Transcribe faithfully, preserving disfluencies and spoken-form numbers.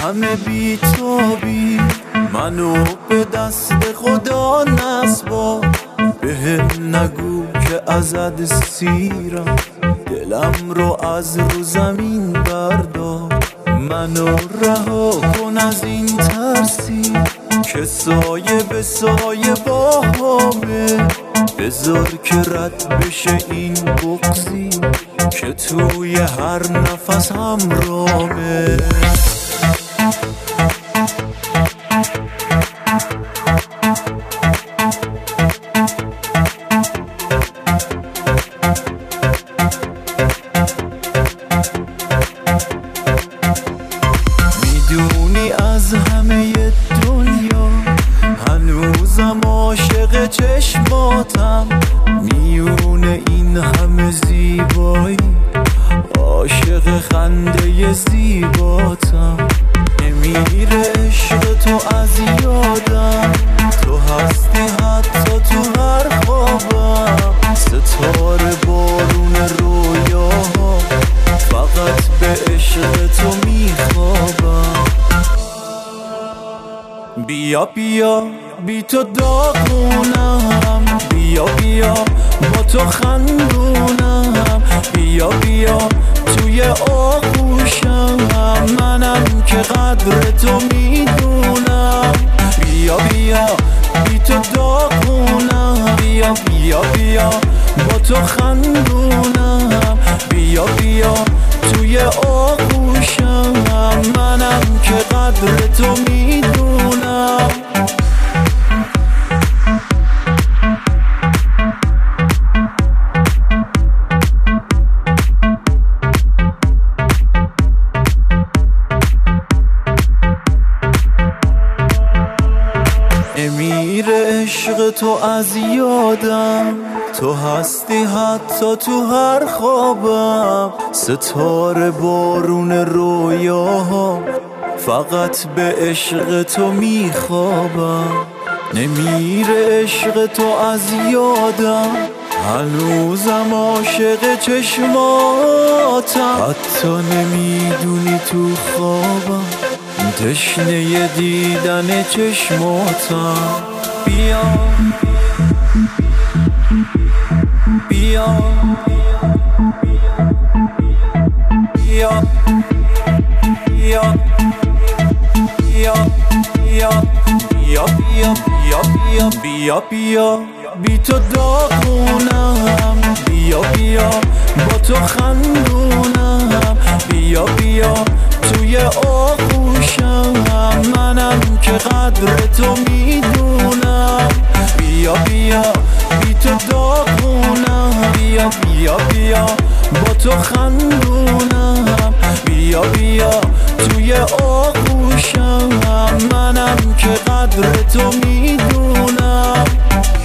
همه بی‌تابی، منو به دست خدا نسپار. بهم نگو که ازت سیرم، دلم رو از رو زمین بردار. منو رها کن از این ترسی که سایه به سایه با همه. بذار که رد بشه این بغضی که توی هر نفس همراهه. میدونی از همه دنیا هنوزم عاشق چشماتم. میونه این همه زیبایی عاشق خنده زیباتم. نمیره عشق تو از یادم، تو هستی حتی تو هر خوابم. ستاره بارون رویاها، فقط به عشق تو میخوابم. بیا بیا بی تو داغونم، بیا بیا با تو خندونم. بیا بیا توی آغوشم، منم که قدر تو میدونم. بیا بیا بی تو داغونم، بیا بیا بیا با تو خندونم. بیا بیا توی آغوشم، منم که قدر تو میدونم. نمیره عشق تو از یادم، تو هستی حتی تو هر خوابم. ستاره بارون رویاها، فقط به عشق تو میخوابم. نمیره عشق تو از یادم، هنوزم عاشق چشماتم. حتی نمیدونی تو خوابم تشنه دیدن چشماتم. بیا بیا بیا بیا بیا بیا بیا بیا بیا بیا بیا بی تو داغونم. بیا بیا با تو خندونم. بیا بیا توی آغوشم، منم که قدر تو میدونم. بیا بیا بی تو داغونم. بیا بیا بیا با تو خندونم. بیا بیا توی آغوشم، منم که قدر تو میدونم.